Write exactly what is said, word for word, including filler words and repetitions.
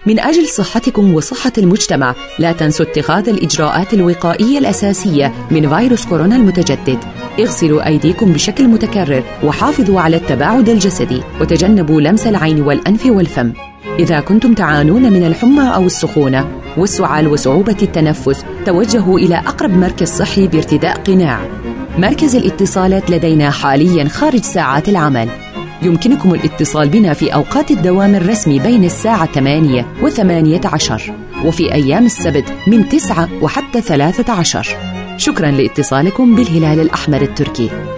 من أجل صحتكم وصحة المجتمع لا تنسوا اتخاذ الإجراءات الوقائية الأساسية من فيروس كورونا المتجدد. اغسلوا أيديكم بشكل متكرر وحافظوا على التباعد الجسدي وتجنبوا لمس العين والأنف والفم. إذا كنتم تعانون من الحمى أو السخونة والسعال وصعوبة التنفس توجهوا إلى أقرب مركز صحي بارتداء قناع. مركز الاتصالات لدينا حالياً خارج ساعات العمل. يمكنكم الاتصال بنا في أوقات الدوام الرسمي بين الساعة ثمانية وثمانية عشر وفي أيام السبت من تسعة وحتى ثلاثة عشر. شكراً لاتصالكم بالهلال الأحمر التركي.